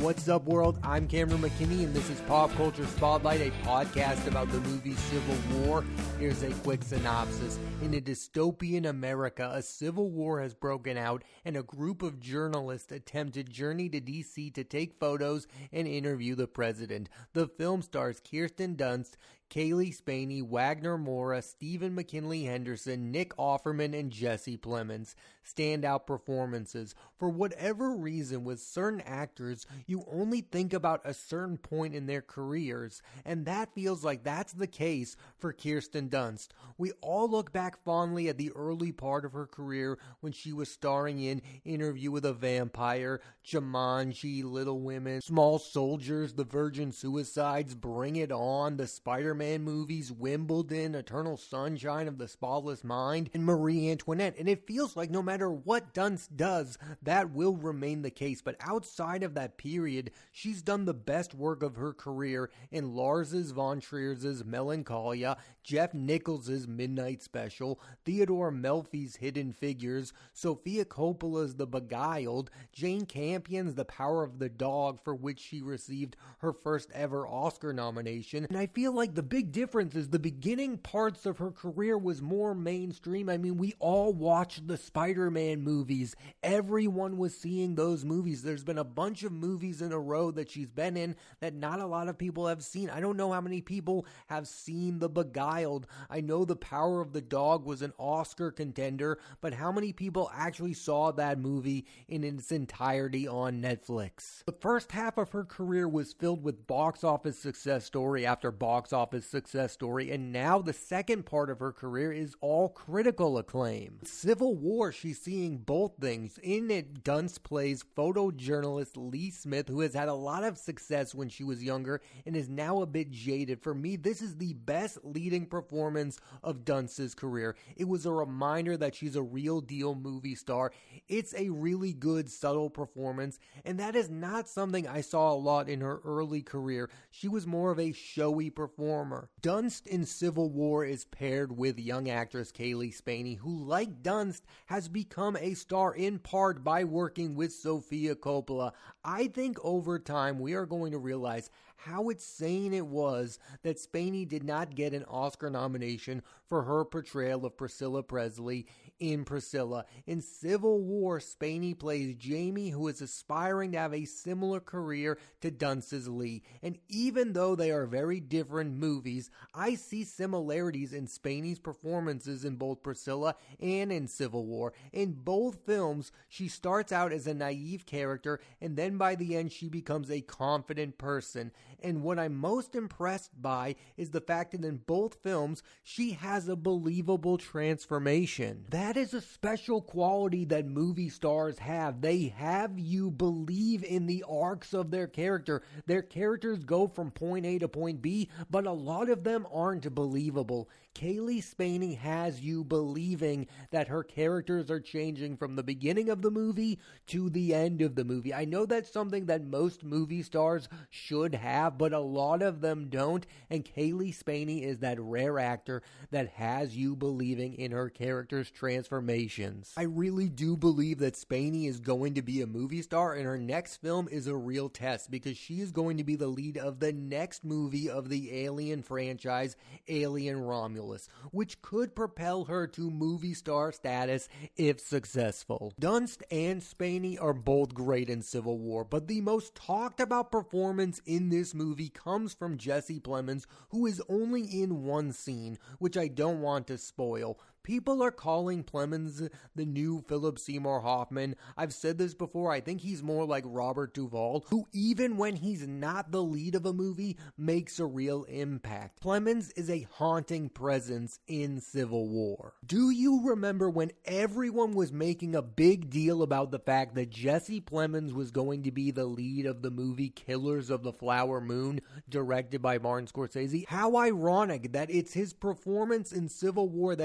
What's up, world? I'm Cameron McKinney, and this is Pop Culture Spotlight, a podcast about the movie Civil War. Here's a quick synopsis. In a dystopian America, a civil war has broken out, and a group of journalists attempt to journey to D.C. to take photos and interview the president. The film stars Kirsten Dunst, Cailee Spaeny, Wagner Moura, Stephen McKinley Henderson, Nick Offerman, and Jesse Plemons. Standout performances. For whatever reason, with certain actors, you only think about a certain point in their careers, and that feels like that's the case for Kirsten Dunst. We all look back fondly at the early part of her career when she was starring in Interview with a Vampire, Jumanji, Little Women, Small Soldiers, The Virgin Suicides, Bring It On, the Spider-Man movies, Wimbledon, Eternal Sunshine of the Spotless Mind, and Marie Antoinette. And it feels like no matter what Dunst does, that will remain the case. But outside of that period, she's done the best work of her career in Lars von Trier's Melancholia, Jeff Nichols' Midnight Special, Theodore Melfi's Hidden Figures, Sofia Coppola's The Beguiled, Jane Campion's The Power of the Dog, for which she received her first ever Oscar nomination. And I feel like the big difference is the beginning parts of her career was more mainstream. I mean, we all watched the Spider-Man movies. Everyone was seeing those movies. There's been a bunch of movies in a row that she's been in that not a lot of people have seen. I don't know how many people have seen The Beguiled. I know The Power of the Dog was an Oscar contender, but how many people actually saw that movie in its entirety on Netflix? The first half of her career was filled with box office success story after box office success story, and now the second part of her career is all critical acclaim. Civil War, she's seeing both things. In it, Dunst plays photojournalist Lee Smith, who has had a lot of success when she was younger and is now a bit jaded. For me, this is the best leading performance of Dunst's career. It was a reminder that she's a real deal movie star. It's a really good, subtle performance, and that is not something I saw a lot in her early career. She was more of a showy performer. Dunst in Civil War is paired with young actress Cailee Spaeny, who, like Dunst, has become a star in part by working with Sofia Coppola. I think over time we are going to realize how insane it was that Spaeny did not get an Oscar nomination for her portrayal of Priscilla Presley in Priscilla. In Civil War, Spaeny plays Jamie, who is aspiring to have a similar career to Dunst's Lee. And even though they are very different movies, I see similarities in Spaeny's performances in both Priscilla and in Civil War. In both films, she starts out as a naive character, and then by the end she becomes a confident person. And what I'm most impressed by is the fact that in both films, she has a believable transformation. That is a special quality that movie stars have. They have you believe in the arcs of their character. Their characters go from point A to point B, but a lot of them aren't believable. Cailee Spaeny has you believing that her characters are changing from the beginning of the movie to the end of the movie. I know that's something that most movie stars should have, but a lot of them don't, and Cailee Spaeny is that rare actor that has you believing in her character's transformations. I really do believe that Spaeny is going to be a movie star, and her next film is a real test because she is going to be the lead of the next movie of the Alien franchise, Alien Romulus, which could propel her to movie star status if successful. Dunst and Spaeny are both great in Civil War, but the most talked about performance in this movie comes from Jesse Plemons, who is only in one scene, which I don't want to spoil. People are calling Plemons the new Philip Seymour Hoffman. I've said this before, I think he's more like Robert Duvall, who even when he's not the lead of a movie, makes a real impact. Plemons is a haunting presence in Civil War. Do you remember when everyone was making a big deal about the fact that Jesse Plemons was going to be the lead of the movie Killers of the Flower Moon, directed by Martin Scorsese? How ironic that it's his performance in Civil War that's getting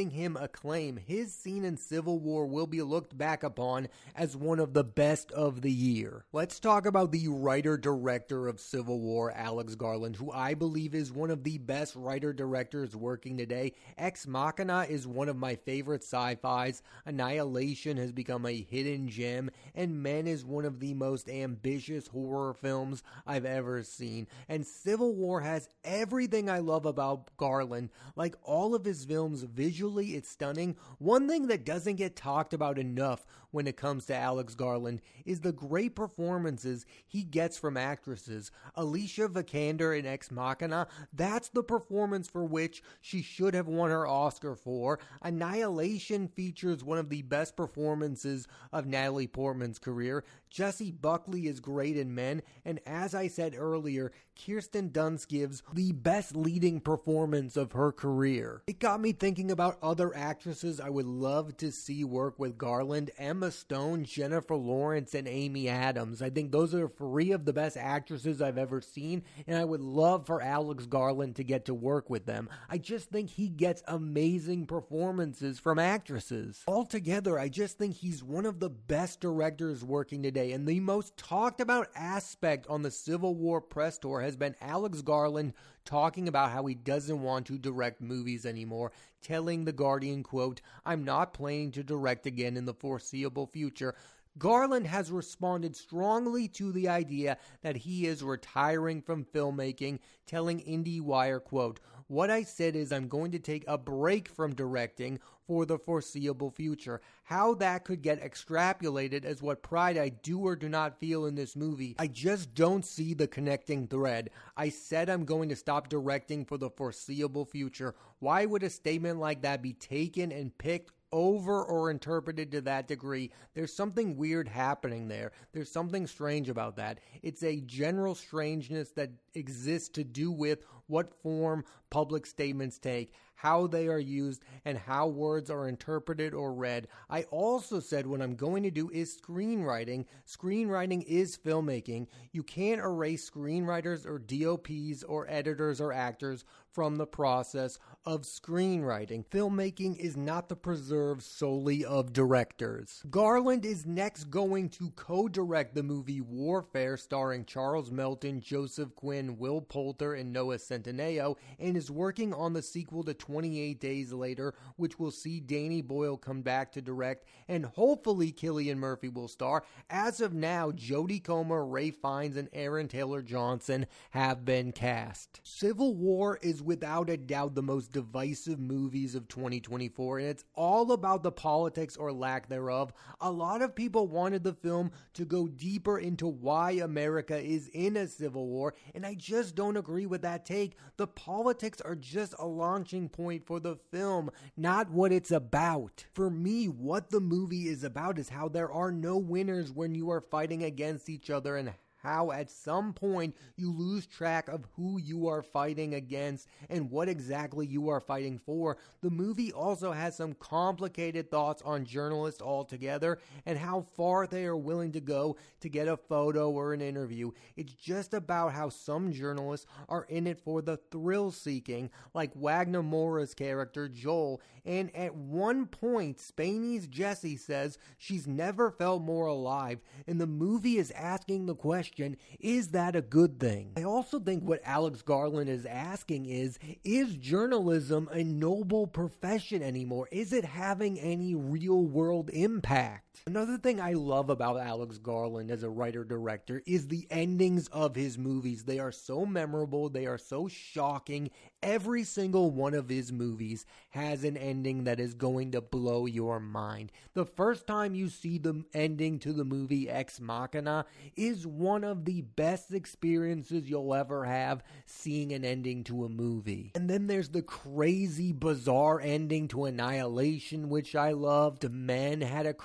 giving him acclaim. His scene in Civil War will be looked back upon as one of the best of the year. Let's talk about the writer-director of Civil War, Alex Garland, who I believe is one of the best writer-directors working today. Ex Machina is one of my favorite sci-fis. Annihilation has become a hidden gem, and Men is one of the most ambitious horror films I've ever seen. And Civil War has everything I love about Garland. Like all of his films, visually it's stunning. One thing that doesn't get talked about enough when it comes to Alex Garland is the great performances he gets from actresses. Alicia Vikander in Ex Machina, that's the performance for which she should have won her Oscar for. Annihilation features one of the best performances of Natalie Portman's career. Jessie Buckley is great in Men, and as I said earlier, Kirsten Dunst gives the best leading performance of her career. It got me thinking about other actresses I would love to see work with Garland: Emma Stone, Jennifer Lawrence, and Amy Adams. I think those are three of the best actresses I've ever seen, and I would love for Alex Garland to get to work with them. I just think he gets amazing performances from actresses. Altogether, I just think he's one of the best directors working today, and the most talked about aspect on the Civil War press tour has been Alex Garland talking about how he doesn't want to direct movies anymore, telling The Guardian, quote, "I'm not planning to direct again in the foreseeable future." Garland has responded strongly to the idea that he is retiring from filmmaking, telling IndieWire, quote, "What I said is I'm going to take a break from directing for the foreseeable future." How that could get extrapolated as what pride I do or do not feel in this movie, I just don't see the connecting thread. I said I'm going to stop directing for the foreseeable future. Why would a statement like that be taken and picked over or interpreted to that degree? There's something weird happening there. There's something strange about that. It's a general strangeness that exists to do with what form public statements take, how they are used, and how words are interpreted or read. I also said what I'm going to do is screenwriting. Screenwriting is filmmaking. You can't erase screenwriters or DOPs or editors or actors from the process of screenwriting. Filmmaking is not the preserve solely of directors. Garland is next going to co-direct the movie Warfare, starring Charles Melton, Joseph Quinn, Will Poulter, and Noah Centineo, and is working on the sequel to 28 Days Later, which will see Danny Boyle come back to direct, and hopefully Cillian Murphy will star. As of now, Jodie Comer, Ralph Fiennes, and Aaron Taylor Johnson have been cast. Civil War is without a doubt the most divisive movies of 2024, and it's all about the politics or lack thereof. A lot of people wanted the film to go deeper into why America is in a civil war, and I just don't agree with that take. The politics are just a launching point for the film, not what it's about. For me, what the movie is about is how there are no winners when you are fighting against each other, and how at some point you lose track of who you are fighting against and what exactly you are fighting for. The movie also has some complicated thoughts on journalists altogether and how far they are willing to go to get a photo or an interview. It's just about how some journalists are in it for the thrill seeking, like Wagner Moura's character Joel, and at one point Spaney's Jessie says she's never felt more alive, and the movie is asking the question, is that a good thing? I also think what Alex Garland is asking is journalism a noble profession anymore? Is it having any real world impact? Another thing I love about Alex Garland as a writer-director is the endings of his movies. They are so memorable. They are so shocking. Every single one of his movies has an ending that is going to blow your mind. The first time you see the ending to the movie Ex Machina is one of the best experiences you'll ever have seeing an ending to a movie. And then there's the crazy, bizarre ending to Annihilation, which I loved. Men had a crazy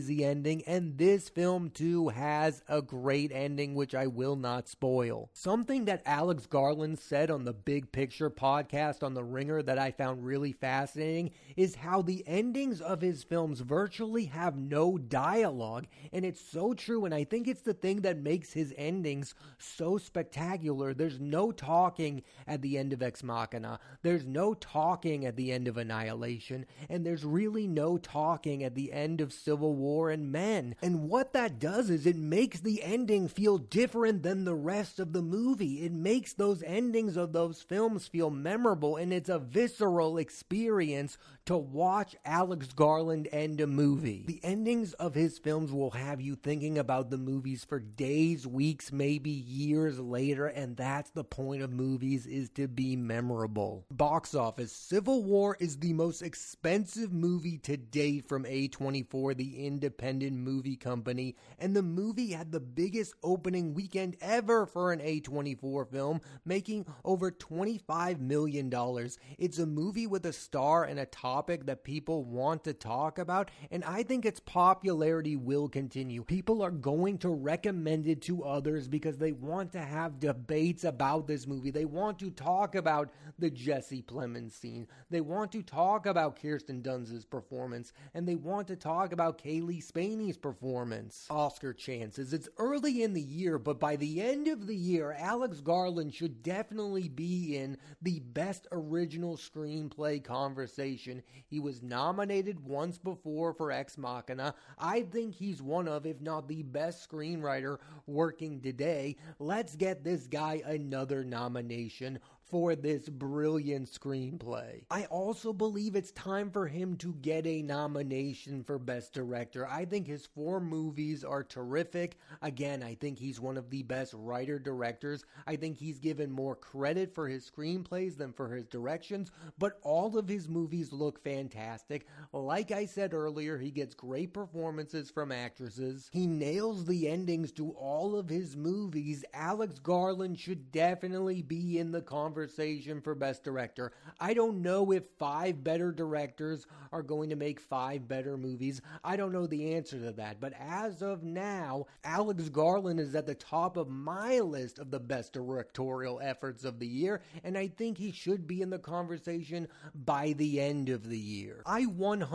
crazy ending, and this film too has a great ending, which I will not spoil. Something that Alex Garland said on the Big Picture podcast on The Ringer that I found really fascinating is how the endings of his films virtually have no dialogue, and it's so true, and I think it's the thing that makes his endings so spectacular. There's no talking at the end of Ex Machina, there's no talking at the end of Annihilation, and there's really no talking at the end of Civil War and Men. And what that does is it makes the ending feel different than the rest of the movie. It makes those endings of those films feel memorable, and it's a visceral experience to watch Alex Garland end a movie. The endings of his films will have you thinking about the movies for days, weeks, maybe years later, and that's the point of movies, is to be memorable. Box office. Civil War is the most expensive movie to date from A24, the independent movie company, and the movie had the biggest opening weekend ever for an A24 film, making over $25 million. It's a movie with a star and a topic that people want to talk about, and I think its popularity will continue. People are going to recommend it to others because they want to have debates about this movie. They want to talk about the Jesse Plemons scene. They want to talk about Kirsten Dunst's performance, and they want to talk about Kaylee Spaney's performance. Oscar chances. It's early in the year, but by the end of the year, Alex Garland should definitely be in the Best Original Screenplay conversation. He was nominated once before for Ex Machina. I think he's one of, if not the best screenwriter working today. Let's get this guy another nomination for this brilliant screenplay. I also believe it's time for him to get a nomination for Best Director. I think his 4 movies are terrific. Again, I think he's one of the best writer-directors. I think he's given more credit for his screenplays than for his directions, but all of his movies look fantastic. Like I said earlier, he gets great performances from actresses. He nails the endings to all of his movies. Alex Garland should definitely be in the conversation for Best Director. I don't know if 5 better directors are going to make 5 better movies. I don't know the answer to that. But as of now, Alex Garland is at the top of my list of the best directorial efforts of the year, and I think he should be in the conversation by the end of the year. I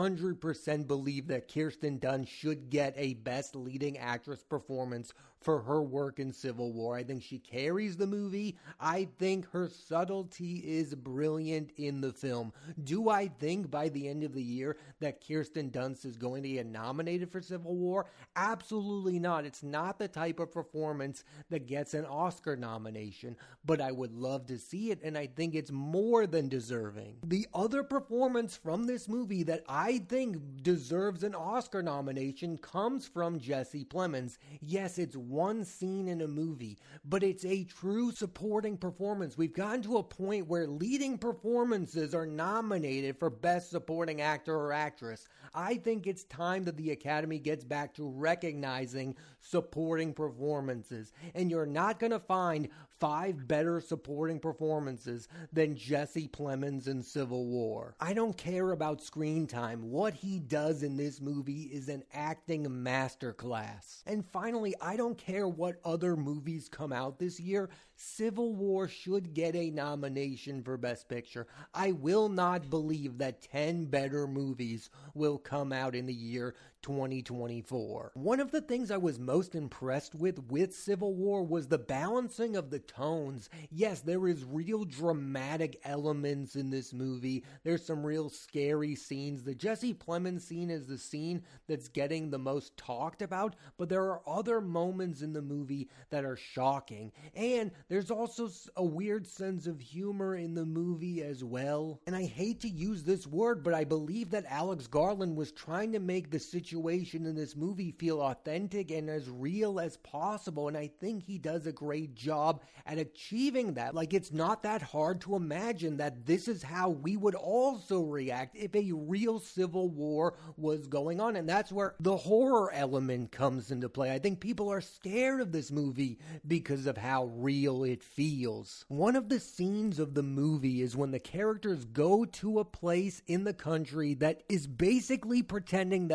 100% believe that Kirsten Dunst should get a Best Leading Actress performance for her work in Civil War. I think she carries the movie. I think her subtlety is brilliant in the film. Do I think by the end of the year that Kirsten Dunst is going to get nominated for Civil War? Absolutely not. It's not the type of performance that gets an Oscar nomination, but I would love to see it, and I think it's more than deserving. The other performance from this movie that I think deserves an Oscar nomination comes from Jesse Plemons. Yes, it's one scene in a movie, but it's a true supporting performance. We've gotten to a point where leading performances are nominated for Best Supporting Actor or Actress. I think it's time that the Academy gets back to recognizing supporting performances, and you're not going to find 5 better supporting performances than Jesse Plemons in Civil War. I don't care about screen time. What he does in this movie is an acting masterclass. And finally, I don't care what other movies come out this year. Civil War should get a nomination for Best Picture. I will not believe that 10 better movies will come out in the year 2024. One of the things I was most impressed with Civil War was the balancing of the tones. Yes, there is real dramatic elements in this movie. There's some real scary scenes. The Jesse Plemons scene is the scene that's getting the most talked about, but there are other moments in the movie that are shocking. And there's also a weird sense of humor in the movie as well. And I hate to use this word, but I believe that Alex Garland was trying to make the situation in this movie feel authentic and as real as possible, and I think he does a great job at achieving that. Like, it's not that hard to imagine that this is how we would also react if a real civil war was going on, and that's where the horror element comes into play. I think people are scared of this movie because of how real it feels. One of the scenes of the movie is when the characters go to a place in the country that is basically pretending that a civil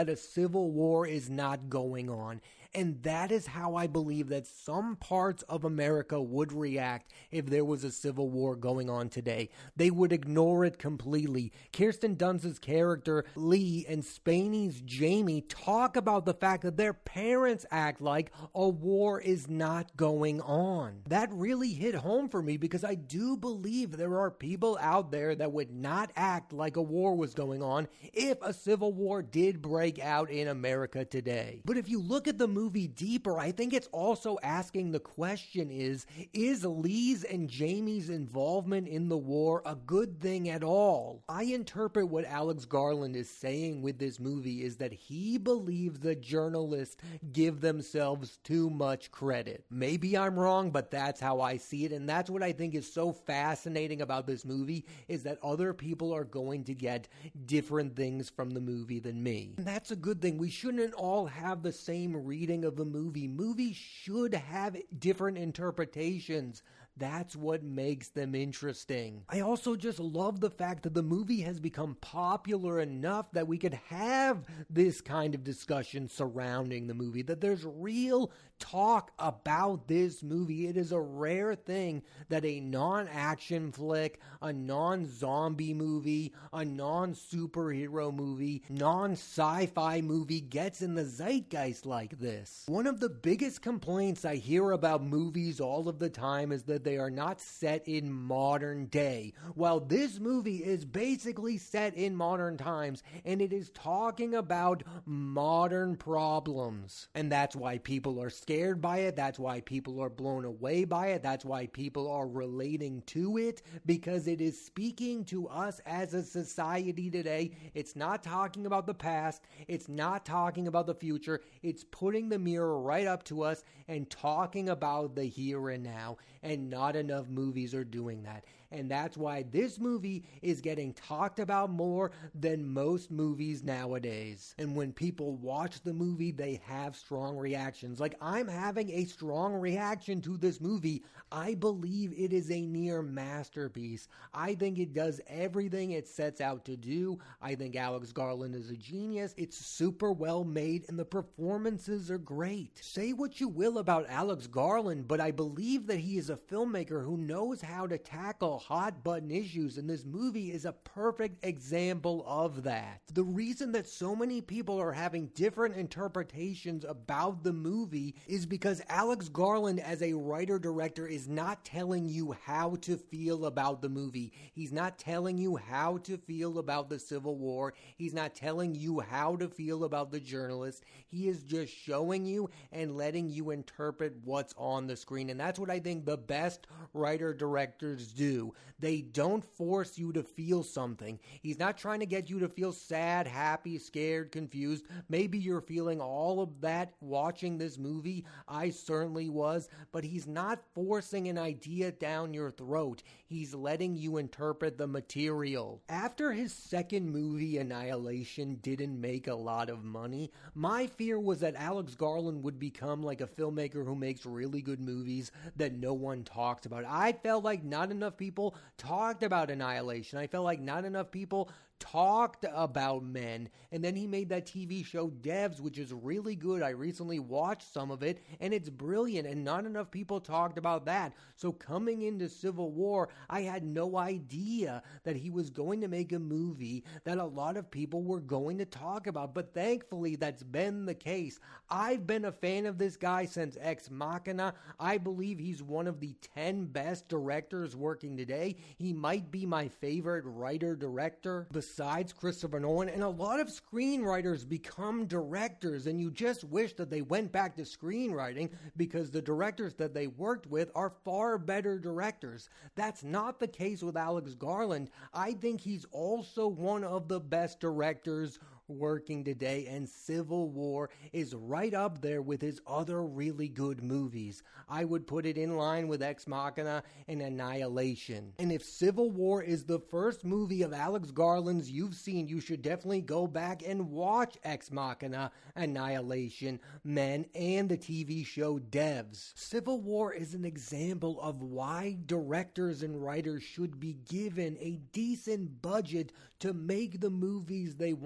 civil war is not going on. And that is how I believe that some parts of America would react if there was a civil war going on today. They would ignore it completely. Kirsten Dunst's character, Lee, and Spaney's Jamie talk about the fact that their parents act like a war is not going on. That really hit home for me because I do believe there are people out there that would not act like a war was going on if a civil war did break out in America today. But if you look at the movie deeper, I think it's also asking the question is Lee's and Jamie's involvement in the war a good thing at all? I interpret what Alex Garland is saying with this movie is that he believes that journalists give themselves too much credit. Maybe I'm wrong, but that's how I see it, and that's what I think is so fascinating about this movie is that other people are going to get different things from the movie than me. And that's a good thing. We shouldn't all have the same reading of the movie. Movies should have different interpretations. That's what makes them interesting. I also just love the fact that the movie has become popular enough that we could have this kind of discussion surrounding the movie, that there's real talk about this movie. It is a rare thing that a non-action flick, a non-zombie movie, a non-superhero movie, non-sci-fi movie gets in the zeitgeist like this. One of the biggest complaints I hear about movies all of the time is that they are not set in modern day. While this movie is basically set in modern times, and it is talking about modern problems. And that's why people are scared by it. That's why people are blown away by it. That's why people are relating to it, because it is speaking to us as a society today. It's not talking about the past. It's not talking about the future. It's putting the mirror right up to us and talking about the here and now. And not enough movies are doing that. And that's why this movie is getting talked about more than most movies nowadays. And when people watch the movie, they have strong reactions. Like, I'm having a strong reaction to this movie. I believe it is a near masterpiece. I think it does everything it sets out to do. I think Alex Garland is a genius. It's super well made, and the performances are great. Say what you will about Alex Garland, but I believe that he is a filmmaker who knows how to tackle hot button issues, and this movie is a perfect example of that. The reason that so many people are having different interpretations about the movie is because Alex Garland as a writer-director is not telling you how to feel about the movie. He's not telling you how to feel about the Civil War. He's not telling you how to feel about the journalist. He is just showing you and letting you interpret what's on the screen, and that's what I think the best writer-directors do. They don't force you to feel something. He's not trying to get you to feel sad, happy, scared, confused. Maybe you're feeling all of that watching this movie. I certainly was, but he's not forcing an idea down your throat. He's letting you interpret the material. After his second movie, Annihilation, didn't make a lot of money, my fear was that Alex Garland would become like a filmmaker who makes really good movies that no one talks about. I felt like not enough people talked about Annihilation. I felt like not enough people talked about Men. And then he made that TV show Devs, which is really good. I recently watched some of it, and it's brilliant, and not enough people talked about that. So coming into Civil War, I had no idea that he was going to make a movie that a lot of people were going to talk about. But thankfully, that's been the case. I've been a fan of this guy since Ex Machina. I believe he's one of the 10 best directors working today. He might be my favorite writer-director besides Christopher Nolan, and a lot of screenwriters become directors, and you just wish that they went back to screenwriting because the directors that they worked with are far better directors. That's not the case with Alex Garland. I think he's also one of the best directors working today, and Civil War is right up there with his other really good movies. I would put it in line with Ex Machina and Annihilation. And if Civil War is the first movie of Alex Garland's you've seen, you should definitely go back and watch Ex Machina, Annihilation, Men, and the TV show Devs. Civil War is an example of why directors and writers should be given a decent budget to make the movies they want to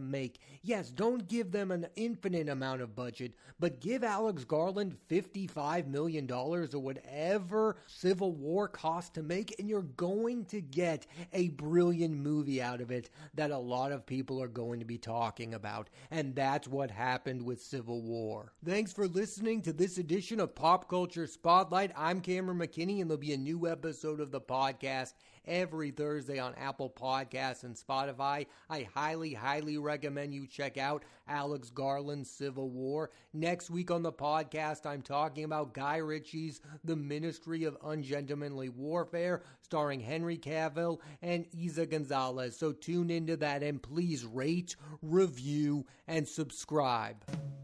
make. Yes, don't give them an infinite amount of budget, but give Alex Garland $55 million or whatever Civil War cost to make, and you're going to get a brilliant movie out of it that a lot of people are going to be talking about. And that's what happened with Civil War. Thanks for listening to this edition of Pop Culture Spotlight. I'm Cameron McKinney, and there'll be a new episode of the podcast every Thursday on Apple Podcasts and Spotify. I highly recommend you check out Alex Garland's Civil War. Next week on the podcast, I'm talking about Guy Ritchie's The Ministry of Ungentlemanly Warfare, starring Henry Cavill and Isa Gonzalez. So tune into that, and please rate, review, and subscribe.